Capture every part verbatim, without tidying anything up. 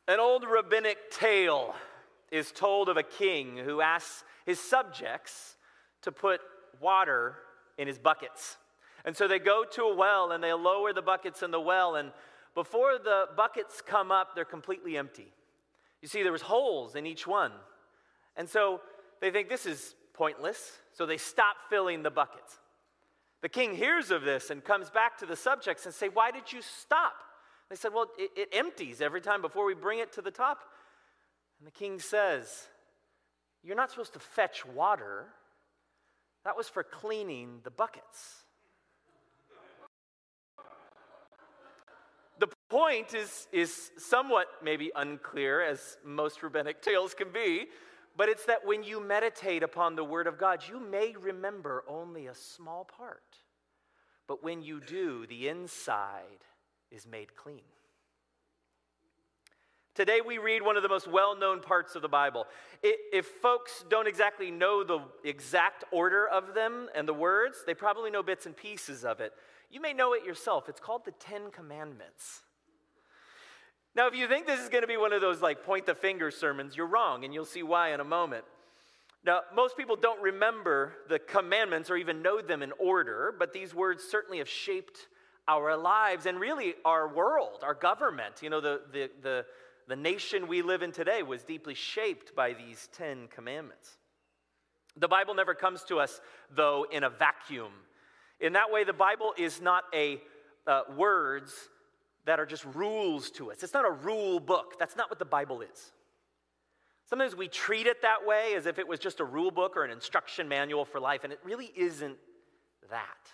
An old rabbinic tale is told of a king who asks his subjects to put water in his buckets. And so they go to a well and they lower the buckets in the well, and before the buckets come up, they're completely empty. You see, there was holes in each one. And so they think this is pointless, so they stop filling the buckets. The king hears of this and comes back to the subjects and say, "Why did you stop?" They said, "Well, it, it empties every time before we bring it to the top." And the king says, "You're not supposed to fetch water. That was for cleaning the buckets." The point is, is somewhat maybe unclear, as most rabbinic tales can be, but it's that when you meditate upon the Word of God, you may remember only a small part. But when you do, the inside is made clean. Today we read one of the most well-known parts of the Bible. If folks don't exactly know the exact order of them and the words, they probably know bits and pieces of it. You may know it yourself. It's called the Ten Commandments. Now, if you think this is going to be one of those like point the finger sermons, you're wrong, and you'll see why in a moment. Now, most people don't remember the commandments or even know them in order, but these words certainly have shaped our lives and really our world, our government. You know, the the the The nation we live in today was deeply shaped by these Ten Commandments. The Bible never comes to us, though, in a vacuum. In that way, the Bible is not a uh, words that are just rules to us. It's not a rule book. That's not what the Bible is. Sometimes we treat it that way, as if it was just a rule book or an instruction manual for life, and it really isn't that.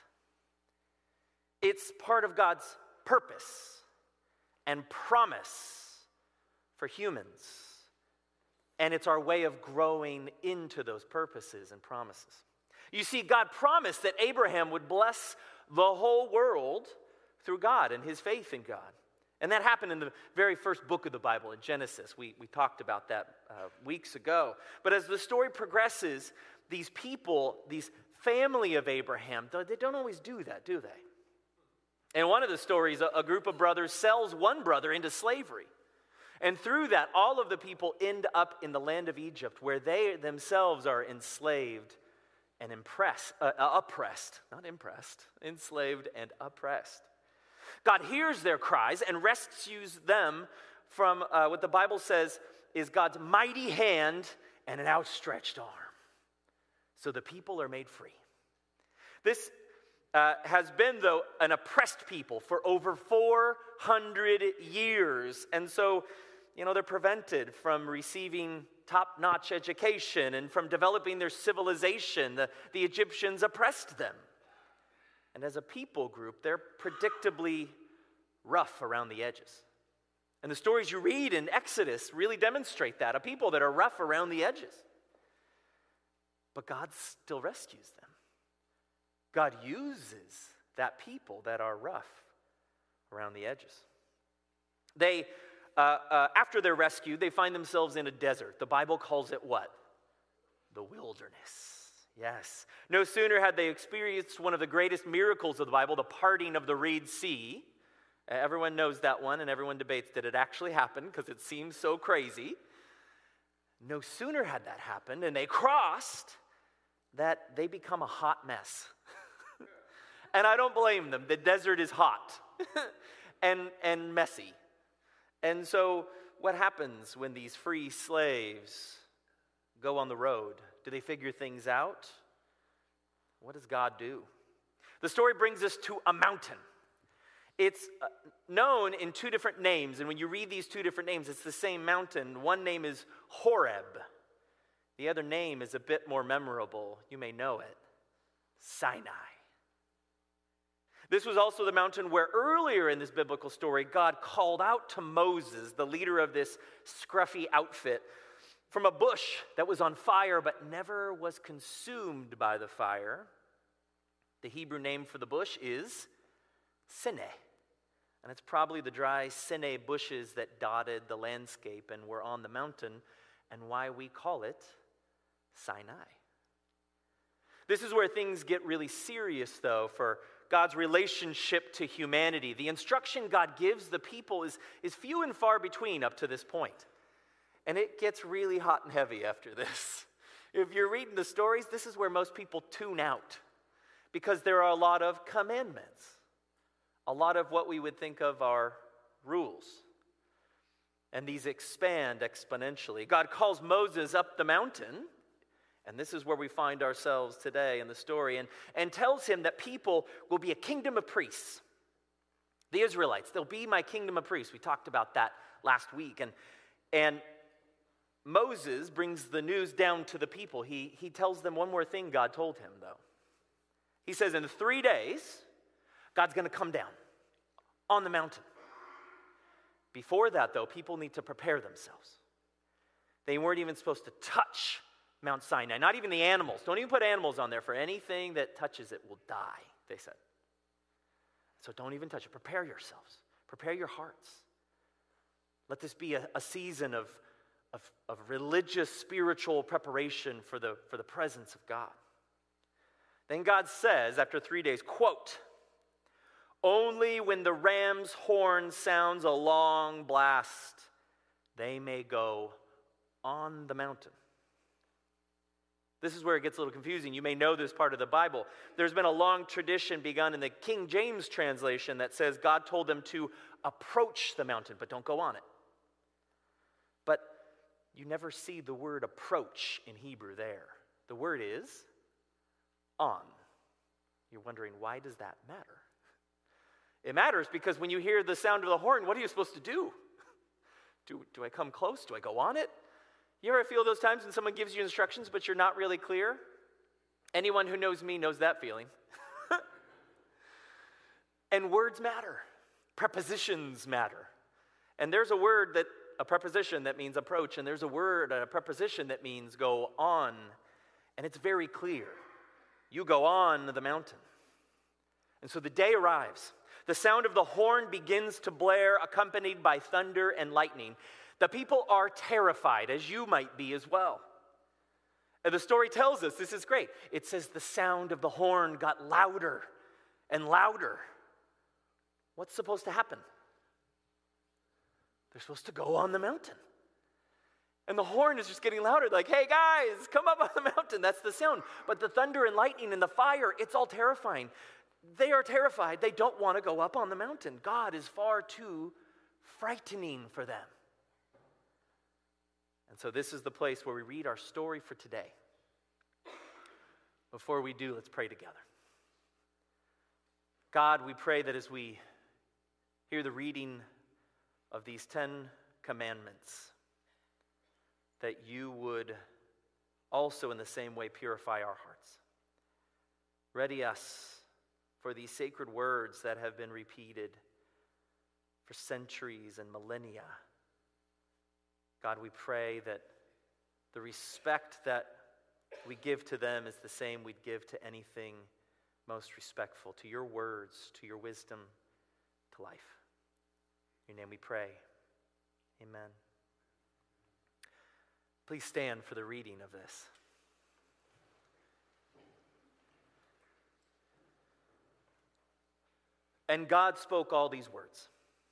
It's part of God's purpose and promise for humans. And it's our way of growing into those purposes and promises. You see, God promised that Abraham would bless the whole world through God and his faith in God. And that happened in the very first book of the Bible, in Genesis. We, we talked about that uh, weeks ago. But as the story progresses, these people, these family of Abraham, they don't always do that, do they? In one of the stories, a, a group of brothers sells one brother into slavery. And through that, all of the people end up in the land of Egypt, where they themselves are enslaved and impressed, uh, oppressed, not impressed, enslaved and oppressed. God hears their cries and rescues them from uh, what the Bible says is God's mighty hand and an outstretched arm. So the people are made free. This uh, has been, though, an oppressed people for over four hundred years. And so, you know, they're prevented from receiving top-notch education and from developing their civilization. The, the Egyptians oppressed them. And as a people group, they're predictably rough around the edges. And the stories you read in Exodus really demonstrate that, a people that are rough around the edges. But God still rescues them. God uses that people that are rough around the edges. They, uh, uh, after they're rescued, they find themselves in a desert. The Bible calls it what? The wilderness. Yes. No sooner had they experienced one of the greatest miracles of the Bible, the parting of the Red Sea. Uh, everyone knows that one, and everyone debates, did it actually happen? Because it seems so crazy. No sooner had that happened, and they crossed, that they become a hot mess. And I don't blame them. The desert is hot and, and messy. And so what happens when these free slaves go on the road? Do they figure things out? What does God do? The story brings us to a mountain. It's known in two different names, and when you read these two different names, it's the same mountain. One name is Horeb. The other name is a bit more memorable. You may know it. Sinai. This was also the mountain where earlier in this biblical story, God called out to Moses, the leader of this scruffy outfit, from a bush that was on fire but never was consumed by the fire. The Hebrew name for the bush is Sinai. And it's probably the dry Sinai bushes that dotted the landscape and were on the mountain, and why we call it Sinai. This is where things get really serious, though, for God's relationship to humanity. The instruction God gives the people is, is few and far between up to this point. And it gets really hot and heavy after this. If you're reading the stories, this is where most people tune out, because there are a lot of commandments. A lot of what we would think of are rules. And these expand exponentially. God calls Moses up the mountain, and this is where we find ourselves today in the story, and, and tells him that people will be a kingdom of priests. The Israelites, they'll be my kingdom of priests. We talked about that last week. And, and Moses brings the news down to the people. He, he tells them one more thing God told him, though. He says, in three days, God's going to come down on the mountain. Before that, though, people need to prepare themselves. They weren't even supposed to touch Mount Sinai, not even the animals. Don't even put animals on there, for anything that touches it will die, they said. So don't even touch it. Prepare yourselves. Prepare your hearts. Let this be a, a season of, of, of religious, spiritual preparation for the, for the presence of God. Then God says, after three days, quote, only when the ram's horn sounds a long blast, they may go on the mountain. This is where it gets a little confusing. You may know this part of the Bible. There's been a long tradition begun in the King James translation that says God told them to approach the mountain, but don't go on it. But you never see the word approach in Hebrew there. The word is on. You're wondering, why does that matter? It matters because when you hear the sound of the horn, what are you supposed to do? Do, do I come close? Do I go on it? You ever feel those times when someone gives you instructions but you're not really clear? Anyone who knows me knows that feeling. And words matter. Prepositions matter. And there's a word that, a preposition that means approach, and there's a word, a preposition that means go on. And it's very clear. You go on the mountain. And so the day arrives. The sound of the horn begins to blare, accompanied by thunder and lightning. The people are terrified, as you might be as well. And the story tells us, this is great. It says the sound of the horn got louder and louder. What's supposed to happen? They're supposed to go on the mountain. And the horn is just getting louder, like, hey guys, come up on the mountain. That's the sound. But the thunder and lightning and the fire, it's all terrifying. They are terrified. They don't want to go up on the mountain. God is far too frightening for them. And so this is the place where we read our story for today. Before we do, let's pray together. God, we pray that as we hear the reading of these Ten Commandments, that you would also in the same way purify our hearts. Ready us for these sacred words that have been repeated for centuries and millennia. God, we pray that the respect that we give to them is the same we'd give to anything most respectful, to your words, to your wisdom, to life. In your name we pray. Amen. Please stand for the reading of this. And God spoke all these words.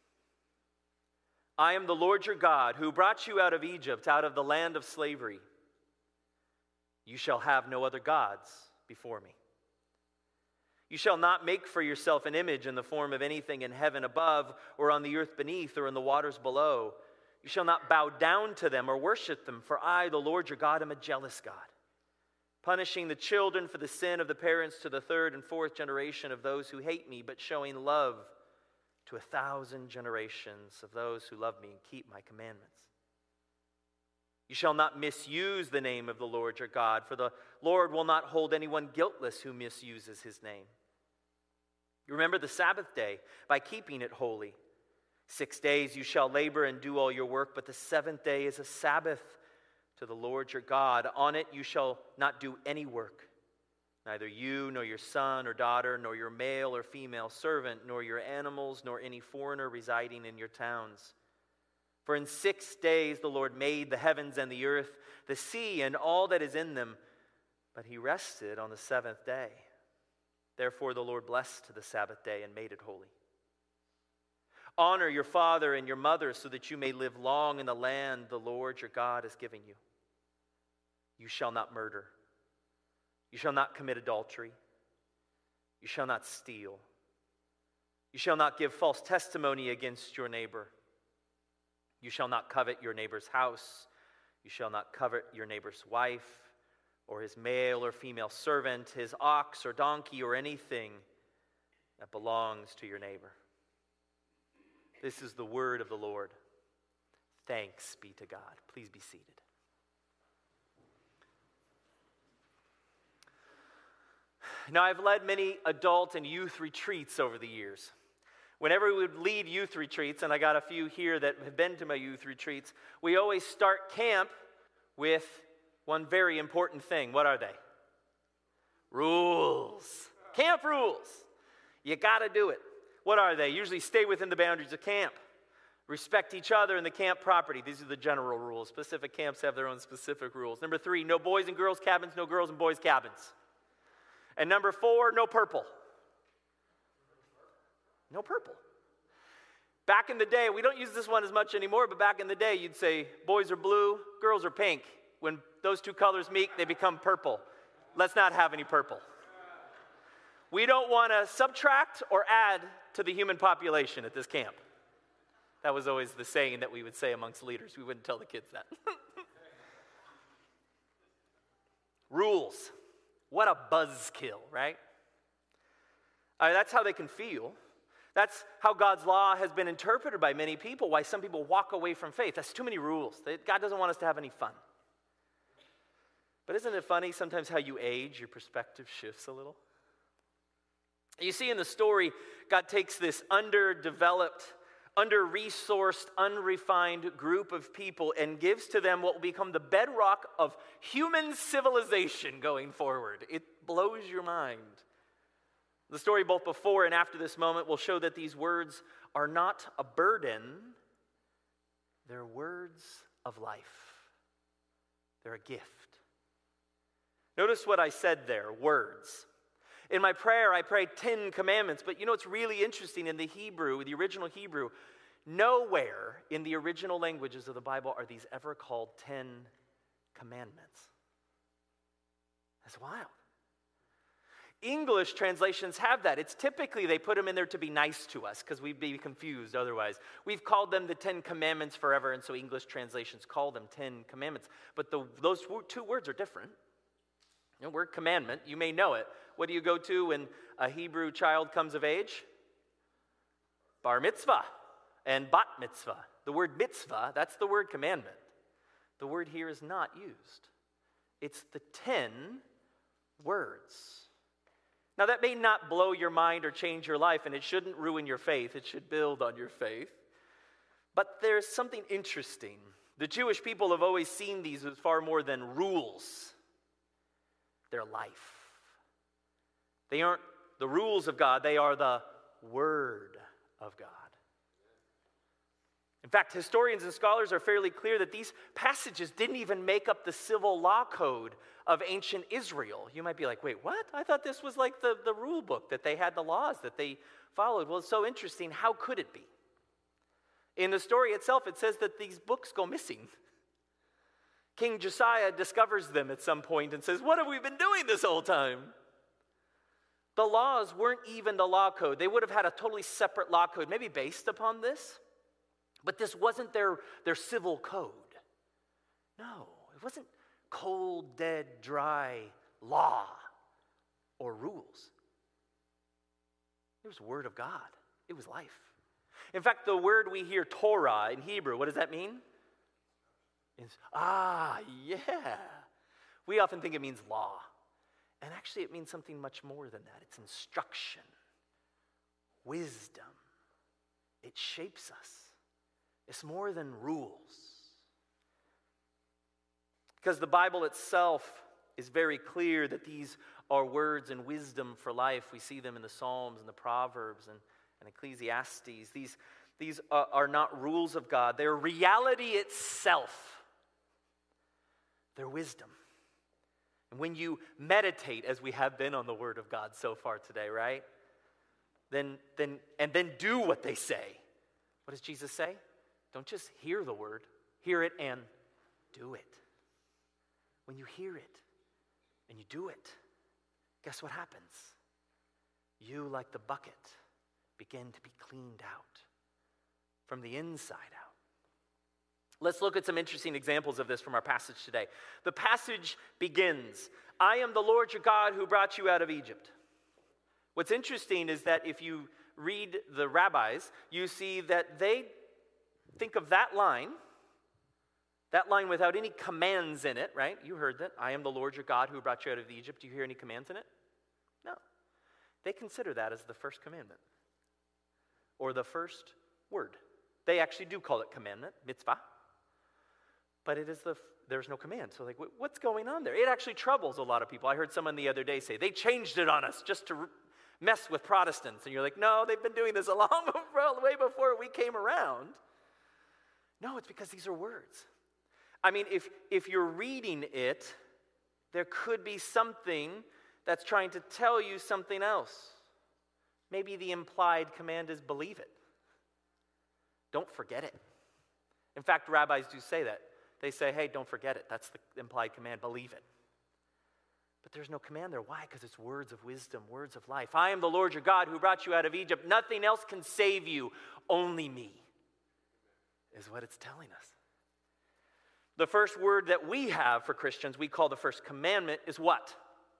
I am the Lord your God, who brought you out of Egypt, out of the land of slavery. You shall have no other gods before me. You shall not make for yourself an image in the form of anything in heaven above, or on the earth beneath, or in the waters below. You shall not bow down to them or worship them, for I, the Lord your God, am a jealous God, punishing the children for the sin of the parents to the third and fourth generation of those who hate me, but showing love to a thousand generations of those who love me and keep my commandments. You shall not misuse the name of the Lord your God, for the Lord will not hold anyone guiltless who misuses his name. You remember the Sabbath day by keeping it holy. Six days you shall labor and do all your work, but the seventh day is a Sabbath to the Lord your God. On it you shall not do any work, neither you, nor your son or daughter, nor your male or female servant, nor your animals, nor any foreigner residing in your towns. For in six days the Lord made the heavens and the earth, the sea and all that is in them, but he rested on the seventh day. Therefore the Lord blessed the Sabbath day and made it holy. Honor your father and your mother so that you may live long in the land the Lord your God is giving you. You shall not murder. You shall not commit adultery. You shall not steal. You shall not give false testimony against your neighbor. You shall not covet your neighbor's house. You shall not covet your neighbor's wife, or his male or female servant, his ox or donkey, or anything that belongs to your neighbor. This is the word of the Lord. Thanks be to God. Please be seated. Now, I've led many adult and youth retreats over the years. Whenever we would lead youth retreats, and I got a few here that have been to my youth retreats, we always start camp with one very important thing. What are they? Rules. Camp rules. You got to do it. What are they? Usually stay within the boundaries of camp. Respect each other in the camp property. These are the general rules. Specific camps have their own specific rules. Number three, no boys and girls cabins, no girls and boys cabins. And number four, no purple. No purple. Back in the day, we don't use this one as much anymore, but back in the day, you'd say boys are blue, girls are pink. When those two colors meet, they become purple. Let's not have any purple. We don't want to subtract or add to the human population at this camp. That was always the saying that we would say amongst leaders. We wouldn't tell the kids that. Rules. What a buzzkill, right? Uh, that's how they can feel. That's how God's law has been interpreted by many people, why some people walk away from faith. That's too many rules. God doesn't want us to have any fun. But isn't it funny sometimes how you age, your perspective shifts a little? You see in the story, God takes this underdeveloped, under-resourced, unrefined group of people and gives to them what will become the bedrock of human civilization going forward. It blows your mind. The story both before and after this moment will show that these words are not a burden. They're words of life. They're a gift. Notice what I said there, words. In my prayer, I prayed ten commandments, but you know what's really interesting in the Hebrew, the original Hebrew, nowhere in the original languages of the Bible are these ever called ten commandments. That's wild. English translations have that. It's typically they put them in there to be nice to us because we'd be confused otherwise. We've called them the Ten Commandments forever, and so English translations call them Ten Commandments. But the, those two words are different. You know, word commandment, you may know it. What do you go to when a Hebrew child comes of age? Bar mitzvah and bat mitzvah. The word mitzvah, that's the word commandment. The word here is not used. It's the ten words. Now, that may not blow your mind or change your life, and it shouldn't ruin your faith. It should build on your faith. But there's something interesting. The Jewish people have always seen these as far more than rules. They're life. They aren't the rules of God. They are the Word of God. In fact, historians and scholars are fairly clear that these passages didn't even make up the civil law code of ancient Israel. You might be like, wait, what? I thought this was like the, the rule book, that they had the laws that they followed. Well, it's so interesting. How could it be? In the story itself, it says that these books go missing. King Josiah discovers them at some point and says, what have we been doing this whole time? The laws weren't even the law code. They would have had a totally separate law code, maybe based upon this. But this wasn't their, their civil code. No, it wasn't cold, dead, dry law or rules. It was the Word of God. It was life. In fact, the word we hear, Torah, in Hebrew, what does that mean? It's, ah, yeah. We often think it means law. And actually it means something much more than that. It's instruction, wisdom. It shapes us. It's more than rules. Because the Bible itself is very clear that these are words and wisdom for life. We see them in the Psalms and the Proverbs and, and Ecclesiastes. These, these are, are not rules of God. They're reality itself. They're wisdom. And when you meditate, as we have been on the Word of God so far today, right? Then, then, and then do what they say. What does Jesus say? Don't just hear the Word, hear it and do it. When you hear it and you do it, guess what happens? You, like the bucket, begin to be cleaned out from the inside out. Let's look at some interesting examples of this from our passage today. The passage begins, I am the Lord your God who brought you out of Egypt. What's interesting is that if you read the rabbis, you see that they think of that line, that line without any commands in it, right? You heard that. I am the Lord your God who brought you out of Egypt. Do you hear any commands in it? No. They consider that as the first commandment or the first word. They actually do call it commandment, mitzvah. But it is the there's no command. So like, what's going on there? It actually troubles a lot of people. I heard someone the other day say, they changed it on us just to mess with Protestants. And you're like, no, they've been doing this a long way before we came around. No, it's because these are words. I mean, if if you're reading it, there could be something that's trying to tell you something else. Maybe the implied command is believe it. Don't forget it. In fact, rabbis do say that. They say, hey, don't forget it. That's the implied command, believe it. But there's no command there. Why? Because it's words of wisdom, words of life. I am the Lord your God who brought you out of Egypt. Nothing else can save you, only me, is what it's telling us. The first word that we have for Christians, we call the first commandment, is what?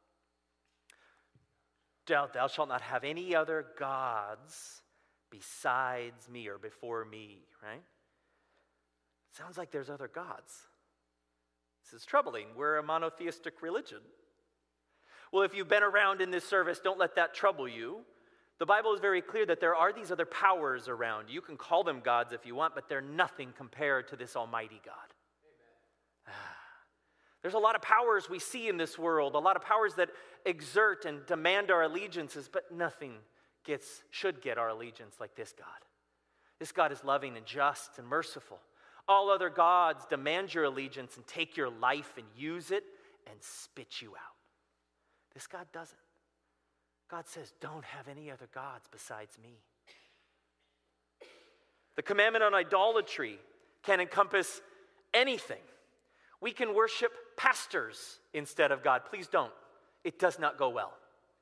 Thou, thou shalt not have any other gods besides me or before me, right? Sounds like there's other gods. This is troubling. We're a monotheistic religion. Well, if you've been around in this service, don't let that trouble you. The Bible is very clear that there are these other powers around. You can call them gods if you want, but they're nothing compared to this almighty God. Amen. There's a lot of powers we see in this world, a lot of powers that exert and demand our allegiances, but nothing gets should get our allegiance like this God. This God is loving and just and merciful. All other gods demand your allegiance and take your life and use it and spit you out. This God doesn't. God says, don't have any other gods besides me. The commandment on idolatry can encompass anything. We can worship pastors instead of God. Please don't. It does not go well.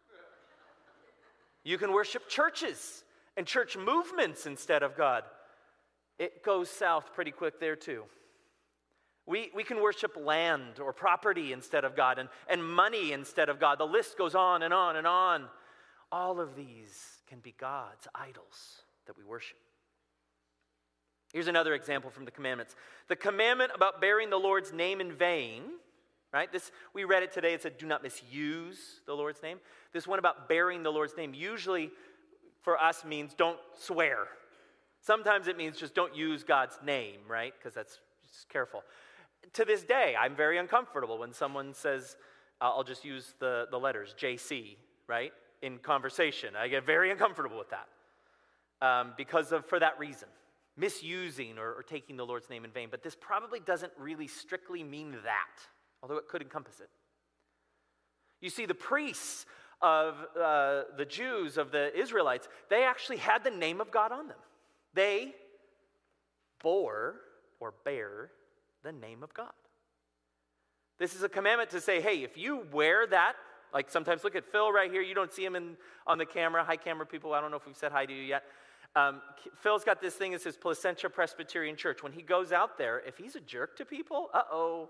You can worship churches and church movements instead of God. It goes south pretty quick there too. We, we can worship land or property instead of God and, and money instead of God. The list goes on and on and on. All of these can be gods, idols that we worship. Here's another example from the commandments. The commandment about bearing the Lord's name in vain, right? This we read it today. It said, do not misuse the Lord's name. This one about bearing the Lord's name usually for us means don't swear. Sometimes it means just don't use God's name, right? Because that's just careful. To this day, I'm very uncomfortable when someone says, uh, I'll just use the, the letters, J C, right? In conversation. I get very uncomfortable with that um, because of, for that reason, misusing or, or taking the Lord's name in vain. But this probably doesn't really strictly mean that, although it could encompass it. You see, the priests of uh, the Jews, of the Israelites, they actually had the name of God on them. They bore or bear the name of God. This is a commandment to say, hey, if you wear that, like sometimes look at Phil right here. You don't see him in, on the camera. Hi, camera people. I don't know if we've said hi to you yet. Um, Phil's got this thing that says Placentia Presbyterian Church. When he goes out there, if he's a jerk to people, uh-oh.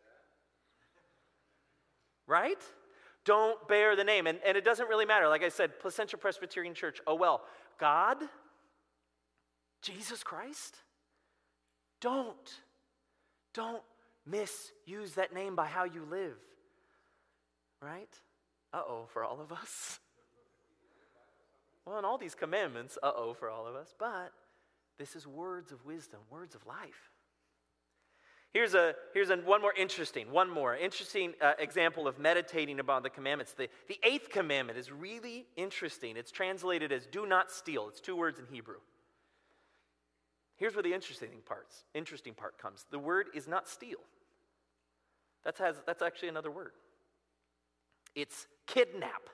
Right? Don't bear the name. And, and it doesn't really matter. Like I said, Placentia Presbyterian Church, oh well. God, Jesus Christ, don't. Don't misuse that name by how you live. Right? Uh-oh for all of us. Well, in all these commandments, uh-oh for all of us. But this is words of wisdom, words of life. Here's a here's a, one more interesting, one more interesting uh, example of meditating about the commandments. The, the eighth commandment is really interesting. It's translated as do not steal. It's two words in Hebrew. Here's where the interesting parts, interesting part comes. The word is not steal. That has, that's actually another word. It's kidnap.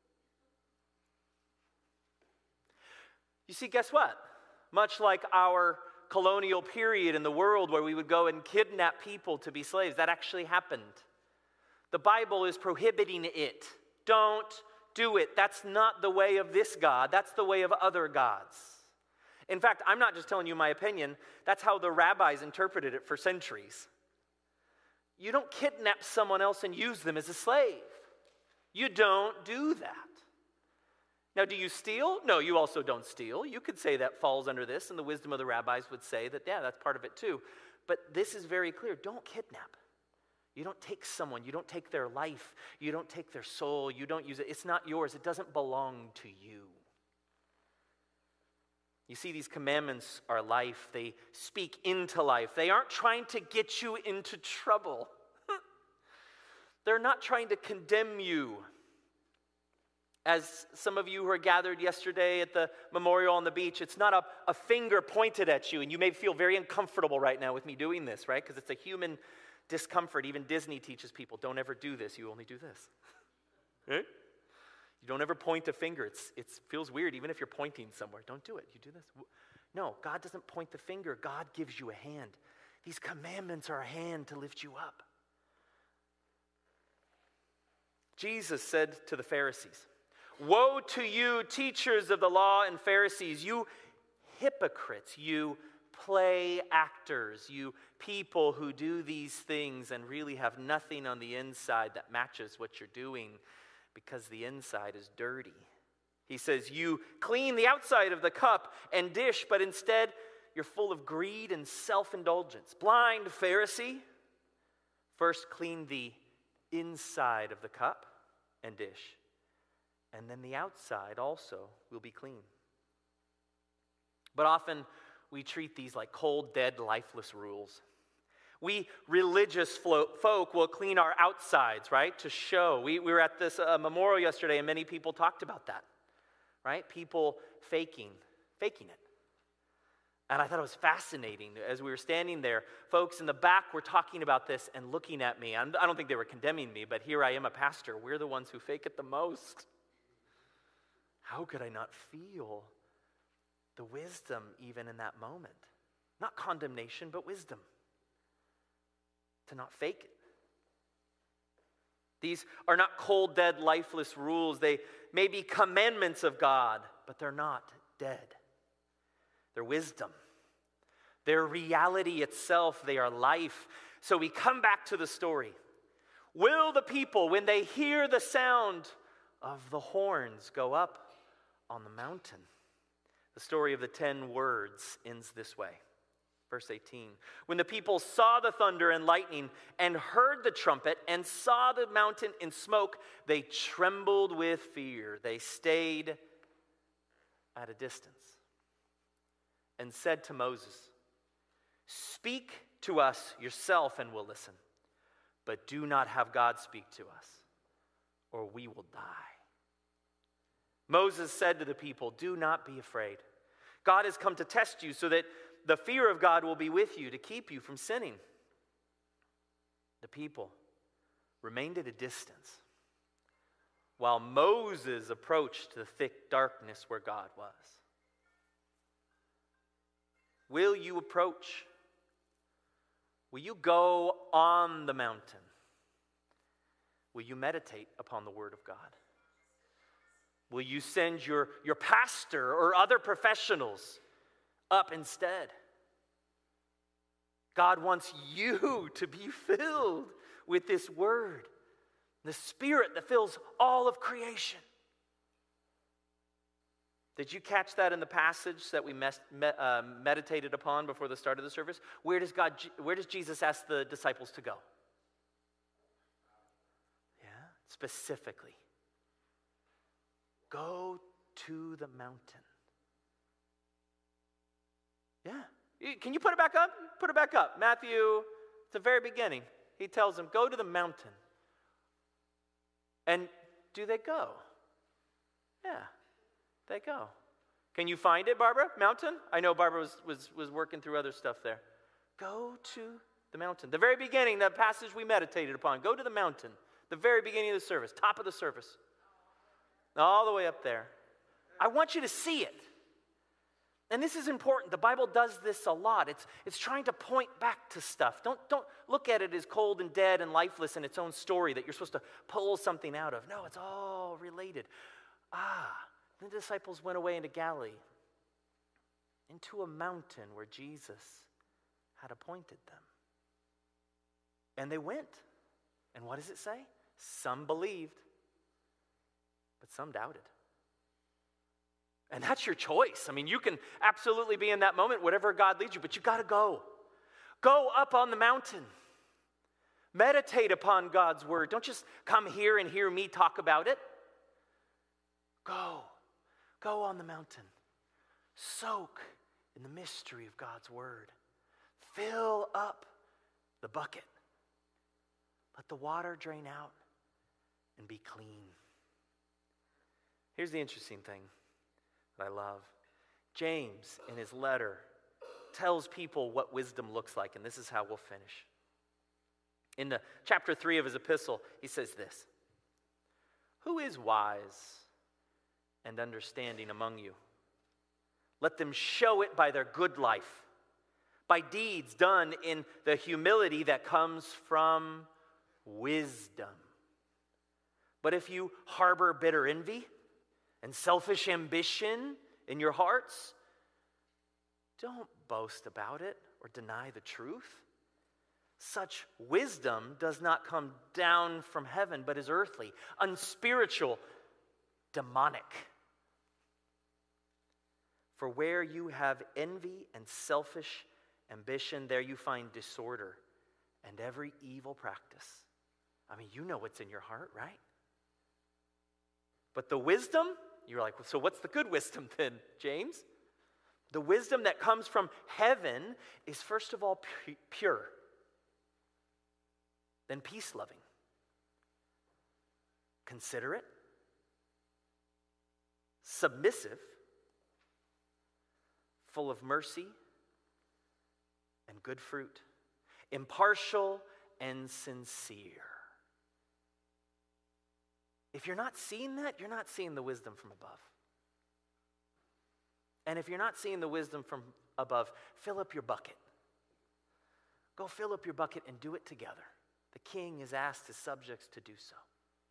You see, guess what? Much like our colonial period in the world where we would go and kidnap people to be slaves, that actually happened. The Bible is prohibiting it. Don't do it. That's not the way of this God. That's the way of other gods. In fact, I'm not just telling you my opinion. That's how the rabbis interpreted it for centuries. You don't kidnap someone else and use them as a slave. You don't do that. Now, do you steal? No, you also don't steal. You could say that falls under this, and the wisdom of the rabbis would say that, yeah, that's part of it too. But this is very clear. Don't kidnap. You don't take someone. You don't take their life. You don't take their soul. You don't use it. It's not yours. It doesn't belong to you. You see, these commandments are life. They speak into life. They aren't trying to get you into trouble. They're not trying to condemn you. As some of you who are gathered yesterday at the memorial on the beach, it's not a, a finger pointed at you, and you may feel very uncomfortable right now with me doing this, right? Because it's a human discomfort. Even Disney teaches people, don't ever do this, you only do this. Right? You don't ever point a finger. It's, it feels weird even if you're pointing somewhere. Don't do it. You do this. No, God doesn't point the finger. God gives you a hand. These commandments are a hand to lift you up. Jesus said to the Pharisees, "Woe to you, teachers of the law and Pharisees, you hypocrites, you play actors, you people who do these things and really have nothing on the inside that matches what you're doing because the inside is dirty." He says, "You clean the outside of the cup and dish, but instead you're full of greed and self-indulgence. Blind Pharisee, first clean the inside of the cup and dish, and then the outside also will be clean." But often we treat these like cold, dead, lifeless rules. We religious folk will clean our outsides, right, to show. We, we were at this uh, memorial yesterday, and many people talked about that, right? People faking, faking it. And I thought it was fascinating. As we were standing there, folks in the back were talking about this and looking at me. I'm, I don't think they were condemning me, but here I am, a pastor. We're the ones who fake it the most. How could I not feel the wisdom even in that moment? Not condemnation, but wisdom. To not fake it. These are not cold, dead, lifeless rules. They may be commandments of God, but they're not dead. They're wisdom. They're reality itself. They are life. So we come back to the story. Will the people, when they hear the sound of the horns, go up on the mountain? The story of the ten words ends this way. Verse eighteen. When the people saw the thunder and lightning and heard the trumpet and saw the mountain in smoke, they trembled with fear. They stayed at a distance and said to Moses, "Speak to us yourself and we'll listen, but do not have God speak to us, or we will die." Moses said to the people, "Do not be afraid. God has come to test you so that the fear of God will be with you to keep you from sinning." The people remained at a distance while Moses approached the thick darkness where God was. Will you approach? Will you go on the mountain? Will you meditate upon the Word of God? Will you send your, your pastor or other professionals up instead? God wants you to be filled with this Word, the Spirit that fills all of creation. Did you catch that in the passage that we mes- me- uh, meditated upon before the start of the service? Where does God? Where does Jesus ask the disciples to go? Yeah, specifically. Go to the mountain. Yeah. Can you put it back up? Put it back up. Matthew, at the very beginning, he tells them, go to the mountain. And do they go? Yeah, they go. Can you find it, Barbara? Mountain? I know Barbara was, was, was working through other stuff there. Go to the mountain. The very beginning, the passage we meditated upon. Go to the mountain. The very beginning of the service, top of the service, all the way up there. I want you to see it. And this is important. The Bible does this a lot. It's, it's trying to point back to stuff. Don't, don't look at it as cold and dead and lifeless in its own story that you're supposed to pull something out of. No, it's all related. Ah, the disciples went away into Galilee, into a mountain where Jesus had appointed them. And they went. And what does it say? Some believed, but some doubted. And that's your choice. I mean, you can absolutely be in that moment, whatever God leads you, but you got to go. Go up on the mountain. Meditate upon God's word. Don't just come here and hear me talk about it. Go. Go on the mountain. Soak in the mystery of God's word. Fill up the bucket. Let the water drain out and be clean. Here's the interesting thing that I love. James, in his letter, tells people what wisdom looks like, and this is how we'll finish. In the chapter three of his epistle, he says this: "Who is wise and understanding among you? Let them show it by their good life, by deeds done in the humility that comes from wisdom. But if you harbor bitter envy and selfish ambition in your hearts, don't boast about it or deny the truth. Such wisdom does not come down from heaven, but is earthly, unspiritual, demonic. For where you have envy and selfish ambition, there you find disorder and every evil practice." I mean, you know what's in your heart, right? But the wisdom, you're like, well, so what's the good wisdom then, James? The wisdom that comes from heaven is first of all pu- pure, then peace-loving, considerate, submissive, full of mercy and good fruit, impartial and sincere. If you're not seeing that, you're not seeing the wisdom from above. And if you're not seeing the wisdom from above, fill up your bucket. Go fill up your bucket and do it together. The king has asked his subjects to do so.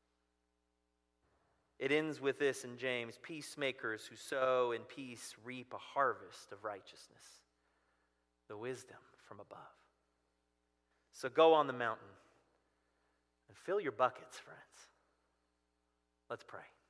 It ends with this in James: "Peacemakers who sow in peace reap a harvest of righteousness." The wisdom from above. So go on the mountain and fill your buckets, friends. Let's pray.